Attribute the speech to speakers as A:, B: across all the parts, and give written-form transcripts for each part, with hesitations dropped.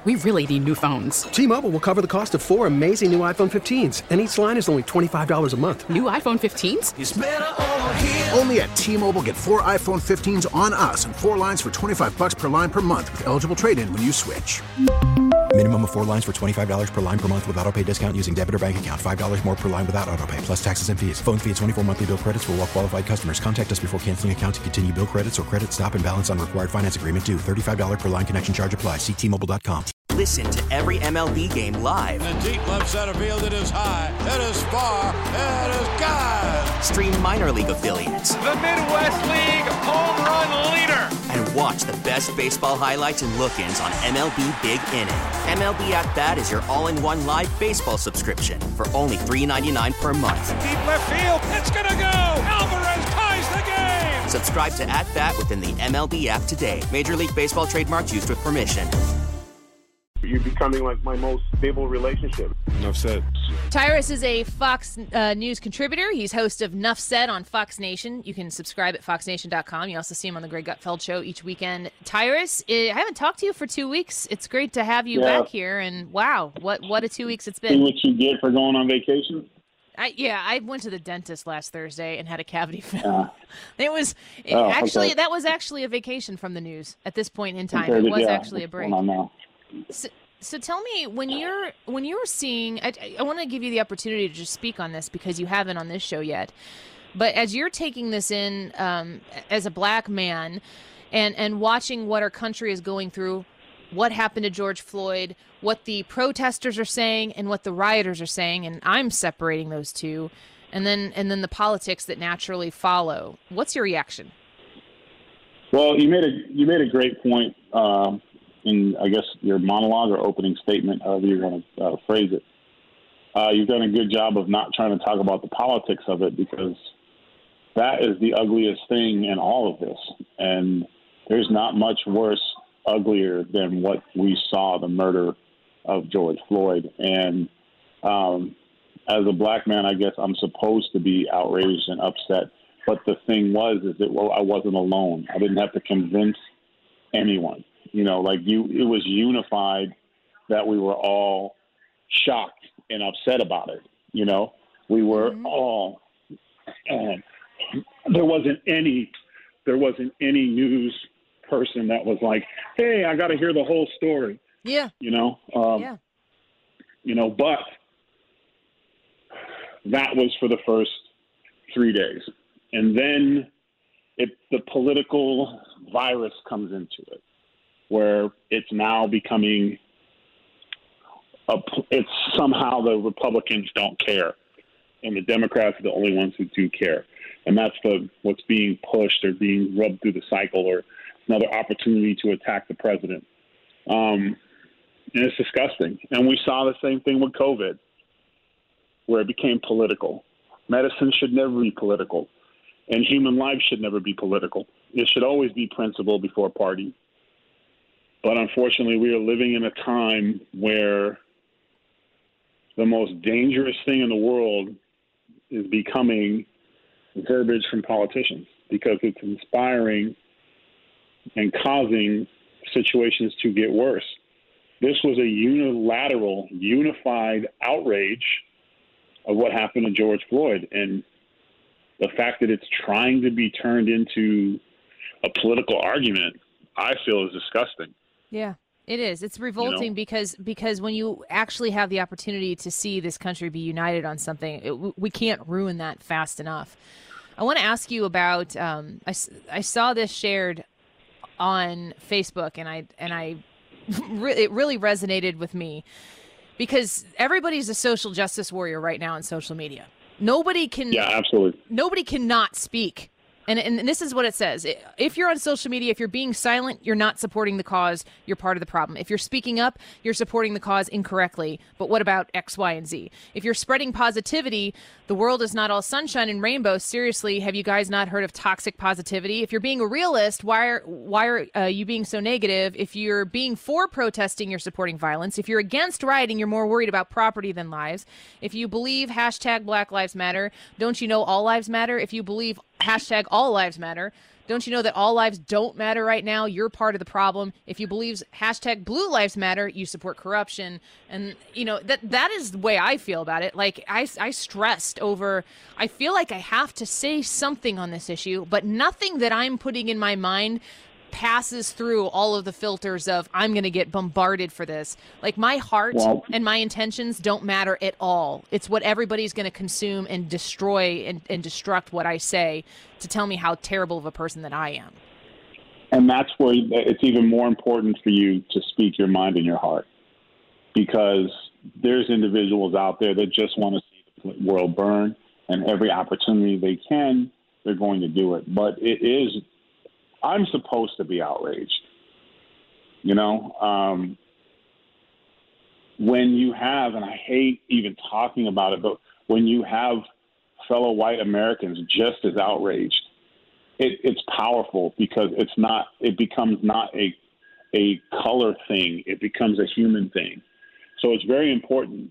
A: We really need new phones.
B: T-Mobile will cover the cost of 4 amazing new iPhone 15s, and each line is only $25 a month.
A: New iPhone 15s?
C: It's better over here.
D: Only at T-Mobile, get 4 iPhone 15s on us and 4 lines for $25 per line per month with eligible trade-in when you switch.
E: Minimum of 4 lines for $25 per line per month with autopay discount using debit or bank account. $5 more per line without autopay, plus taxes and fees. Phone fee at 24 monthly bill credits for well-qualified customers. Contact us before canceling account to continue bill credits or credit stop and balance on required finance agreement due. $35 per line connection charge applies. See T-Mobile.com.
F: Listen to every MLB game live.
G: In the deep left center field, it is high, it is far, it is gone.
F: Stream minor league affiliates.
H: The Midwest League home run leader.
F: And watch the best baseball highlights and look-ins on MLB Big Inning. MLB At Bat is your all-in-one live baseball subscription for only $3.99 per month.
H: Deep left field, it's gonna go. Alvarez ties the game.
F: Subscribe to At Bat within the MLB app today. Major League Baseball trademarks used with permission.
I: You're becoming like my most stable relationship.
J: Enough said.
K: Tyrus is a Fox News contributor. He's host of Nuff Said on Fox Nation. You can subscribe at foxnation.com. You also see him on the Greg Gutfeld Show each weekend. Tyrus, I haven't talked to you for 2 weeks. It's great to have you back here. And wow, what a 2 weeks it's been.
I: See what you get for going on vacation?
K: I went to the dentist last Thursday and had a cavity filled. That was actually a vacation from the news at this point in time. It was actually a break. So tell me, when you're seeing, I want to give you the opportunity to just speak on this because you haven't on this show yet. But as you're taking this in as a black man and watching what our country is going through, what happened to George Floyd, what the protesters are saying and what the rioters are saying, and I'm separating those two, and then the politics that naturally follow. What's your reaction?
I: Well, you made a great point. In, I guess, your monologue or opening statement, however you're going to phrase it. You've done a good job of not trying to talk about the politics of it because that is the ugliest thing in all of this. And there's not much worse, uglier than what we saw, the murder of George Floyd. And as a black man, I guess I'm supposed to be outraged and upset. But the thing is that I wasn't alone. I didn't have to convince anyone. It was unified that we were all shocked and upset about it. We were all, there wasn't any news person that was like, hey, I got to hear the whole story.
K: Yeah.
I: But that was for the first 3 days. And then the political virus comes into it, where it's now becoming it's somehow the Republicans don't care, and the Democrats are the only ones who do care. And that's what's being pushed or being rubbed through the cycle, or another opportunity to attack the president. And it's disgusting. And we saw the same thing with COVID, where it became political. Medicine should never be political, and human life should never be political. It should always be principle before party. But unfortunately, we are living in a time where the most dangerous thing in the world is becoming verbiage from politicians because it's inspiring and causing situations to get worse. This was a unilateral, unified outrage of what happened to George Floyd. And the fact that it's trying to be turned into a political argument, I feel is disgusting.
K: Yeah, it is. It's revolting because when you actually have the opportunity to see this country be united on something, we can't ruin that fast enough. I want to ask you about. I saw this shared on Facebook, and it really resonated with me because everybody's a social justice warrior right now on social media. Nobody can.
I: Yeah, absolutely.
K: Nobody cannot speak. And this is what it says. If you're on social media, if you're being silent, you're not supporting the cause. You're part of the problem. If you're speaking up, you're supporting the cause incorrectly. But what about X, Y, and Z? If you're spreading positivity, the world is not all sunshine and rainbows. Seriously, have you guys not heard of toxic positivity? If you're being a realist, why are you being so negative? If you're being for protesting, you're supporting violence. If you're against rioting, you're more worried about property than lives. If you believe hashtag Black Lives Matter, don't you know all lives matter? If you believe hashtag all lives matter, Don't you know that all lives don't matter right now? You're part of the problem. If you believe hashtag Blue Lives Matter, you support corruption. And, that is the way I feel about it. Like, I stressed over, I feel like I have to say something on this issue, but nothing that I'm putting in my mind passes through all of the filters of I'm going to get bombarded for this. Like, my heart and my intentions don't matter at all. It's what everybody's going to consume and destroy and destruct what I say to tell me how terrible of a person that I am.
I: And that's where it's even more important for you to speak your mind and your heart, because there's individuals out there that just want to see the world burn, and every opportunity they can, they're going to do it. But I'm supposed to be outraged, when you have, and I hate even talking about it, but when you have fellow white Americans just as outraged, it's powerful, because it becomes not a color thing. It becomes a human thing. So it's very important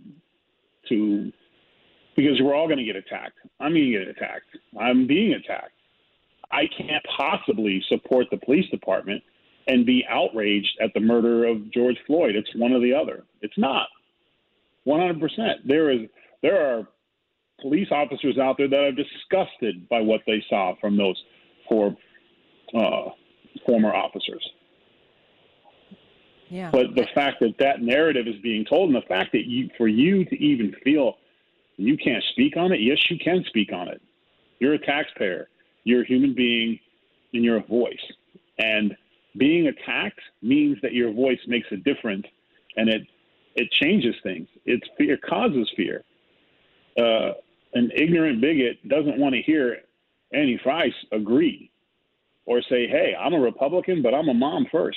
I: because we're all going to get attacked. I'm going to get attacked. I'm being attacked. I can't possibly support the police department and be outraged at the murder of George Floyd. It's one or the other. It's not 100%. There are police officers out there that are disgusted by what they saw from those four former officers.
K: Yeah.
I: But the fact that narrative is being told, and the fact that for you to even feel you can't speak on it, yes, you can speak on it. You're a taxpayer. You're a human being, and you're a voice. And being attacked means that your voice makes a difference, and it changes things. It causes fear. An ignorant bigot doesn't want to hear Annie Rice agree or say, hey, I'm a Republican, but I'm a mom first.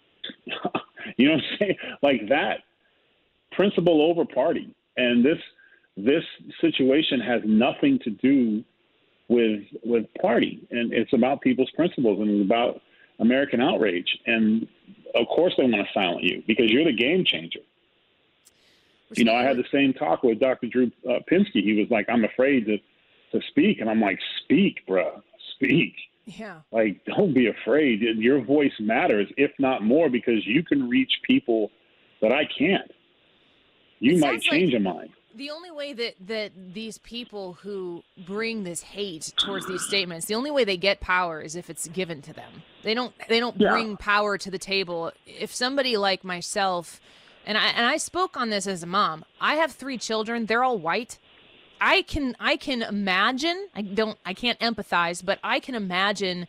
I: You know what I'm saying? Like that. Principle over party. And this situation has nothing to do with party, and it's about people's principles, and it's about American outrage. And of course they want to silence you because you're the game changer. I had the same talk with Dr. Drew Pinsky. He was like, I'm afraid to speak. And I'm like, speak, bruh, speak.
K: Yeah.
I: Like, don't be afraid. Your voice matters, if not more, because you can reach people that I can't. You might change a mind.
K: The only way that these people who bring this hate towards these statements, the only way they get power is if it's given to them. They don't bring power to the table. If somebody like myself, and I spoke on this as a mom. I have 3 children. They're all white. I can imagine. I can't empathize, but I can imagine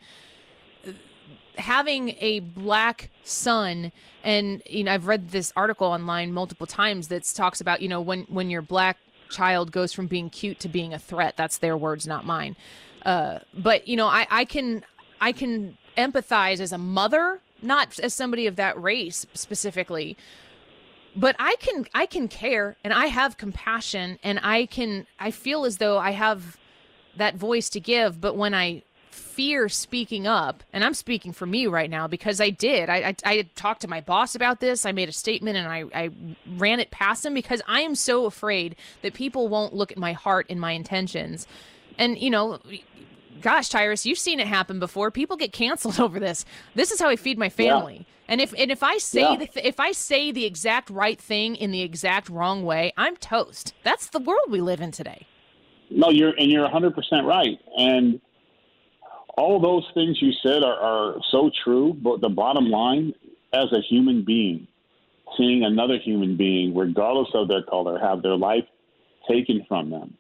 K: having a black son. And, I've read this article online multiple times that talks about, when your black child goes from being cute to being a threat. That's their words, not mine. But, I can empathize as a mother, not as somebody of that race specifically, but I can care, and I have compassion, and I feel as though I have that voice to give. But when I fear speaking up, and I'm speaking for me right now because I did. I talked to my boss about this. I made a statement, and I ran it past him because I am so afraid that people won't look at my heart and my intentions. And, gosh, Tyrus, you've seen it happen before. People get canceled over this. This is how I feed my family. Yeah. And if I say if I say the exact right thing in the exact wrong way, I'm toast. That's the world we live in today.
I: No, you're 100% right. And all those things you said are so true, but the bottom line, as a human being, seeing another human being, regardless of their color, have their life taken from them,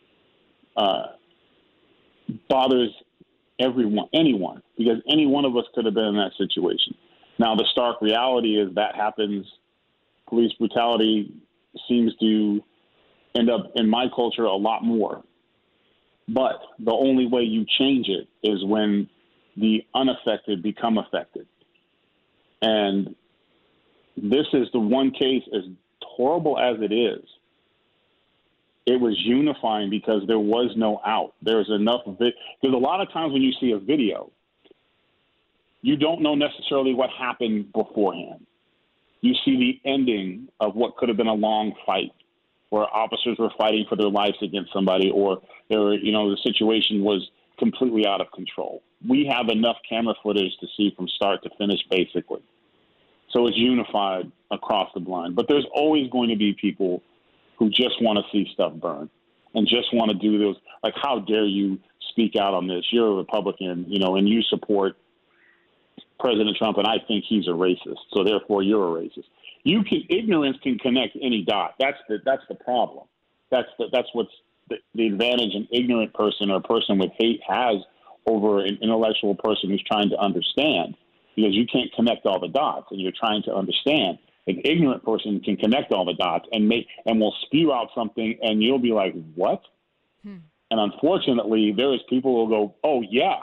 I: bothers anyone, because any one of us could have been in that situation. Now, the stark reality is that happens. Police brutality seems to end up in my culture a lot more. But the only way you change it is when the unaffected become affected. And this is the one case, as horrible as it is, it was unifying because there was no out. There was enough of it. Because a lot of times when you see a video, you don't know necessarily what happened beforehand. You see the ending of what could have been a long fight, where officers were fighting for their lives against somebody, or the situation was completely out of control. We have enough camera footage to see from start to finish, basically. So it's unified across the blind. But there's always going to be people who just want to see stuff burn and just want to do those. Like, how dare you speak out on this? You're a Republican, and you support President Trump, and I think he's a racist. So therefore, you're a racist. Ignorance can connect any dot. That's the problem. That's what's the advantage an ignorant person or a person with hate has over an intellectual person who's trying to understand, because you can't connect all the dots and you're trying to understand. An ignorant person can connect all the dots and will spew out something, and you'll be like, what? And unfortunately, there is people who will go, oh, yeah,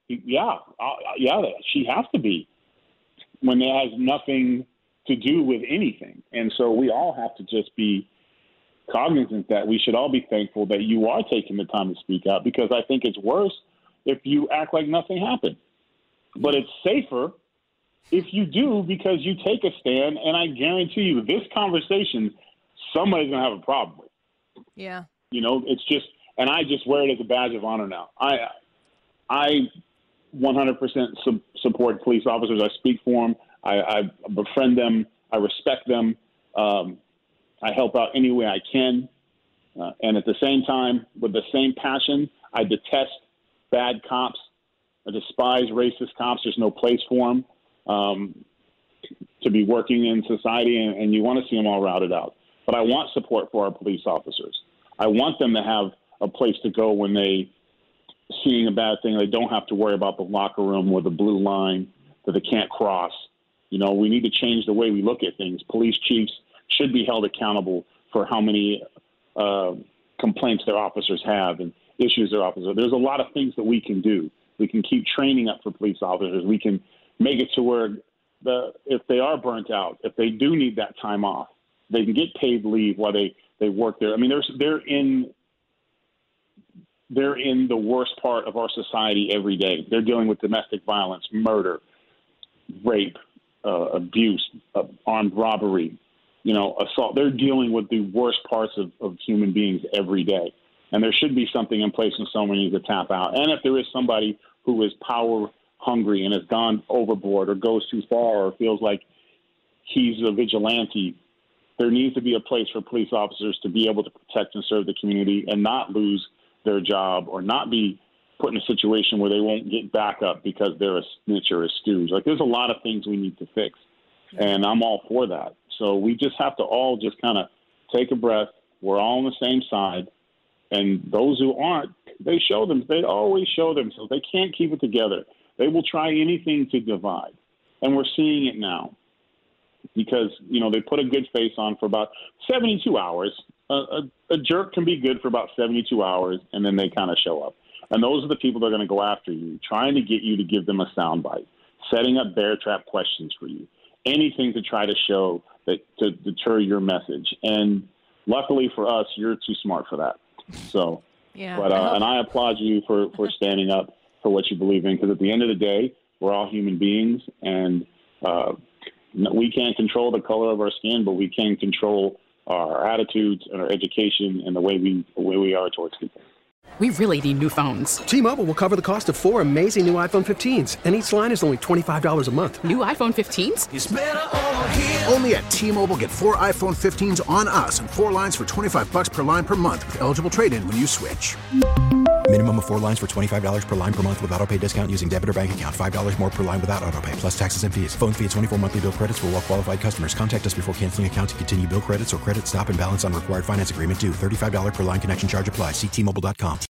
I: she has to be, when it has nothing to do with anything. And so we all have to just be cognizant that we should all be thankful that you are taking the time to speak out, because I think it's worse if you act like nothing happened. But it's safer if you do, because you take a stand, and I guarantee you this conversation somebody's going to have a problem with.
K: Yeah.
I: It's just, and I just wear it as a badge of honor now. I 100% support police officers. I speak for them. I befriend them. I respect them. I help out any way I can. And at the same time, with the same passion, I detest bad cops. I despise racist cops. There's no place for them to be working in society, and you want to see them all routed out. But I want support for our police officers. I want them to have a place to go when they seeing a bad thing. They don't have to worry about the locker room or the blue line that they can't cross. We need to change the way we look at things. Police chiefs should be held accountable for how many complaints their officers have and issues their officers. There's a lot of things that we can do. We can keep training up for police officers. We can make it to where if they are burnt out, if they do need that time off, they can get paid leave while they work there. I mean, they're in the worst part of our society every day. They're dealing with domestic violence, murder, rape, abuse, armed robbery, assault. They're dealing with the worst parts of human beings every day. And there should be something in place when someone needs to tap out. And if there is somebody who is power hungry and has gone overboard or goes too far or feels like he's a vigilante, there needs to be a place for police officers to be able to protect and serve the community and not lose their job or not be put in a situation where they won't get back up because they're a snitch or a stooge. Like, there's a lot of things we need to fix, and I'm all for that. So we just have to all just kind of take a breath. We're all on the same side. And those who aren't, they always show themselves. They can't keep it together. They will try anything to divide. And we're seeing it now because, they put a good face on for about 72 hours. A jerk can be good for about 72 hours, and then they kind of show up. And those are the people that are going to go after you, trying to get you to give them a soundbite, setting up bear trap questions for you, anything to try to show that to deter your message. And luckily for us, you're too smart for that. So,
K: yeah.
I: But and I applaud you for standing up for what you believe in, because at the end of the day, we're all human beings, and we can't control the color of our skin, but we can control our attitudes and our education and the way we are towards people.
A: We really need new phones.
B: T-Mobile will cover the cost of 4 amazing new iPhone 15s, and each line is only $25 a month.
A: New iPhone 15s?
D: It's better over here. Only at T-Mobile, get 4 iPhone 15s on us and 4 lines for $25 per line per month with eligible trade-in when you switch.
E: Minimum of 4 lines for $25 per line per month with autopay discount using debit or bank account. $5 more per line without autopay, plus taxes and fees. Phone fee at 24 monthly bill credits for well-qualified customers. Contact us before canceling account to continue bill credits or credit stop and balance on required finance agreement due. $35 per line connection charge applies. See T-Mobile.com.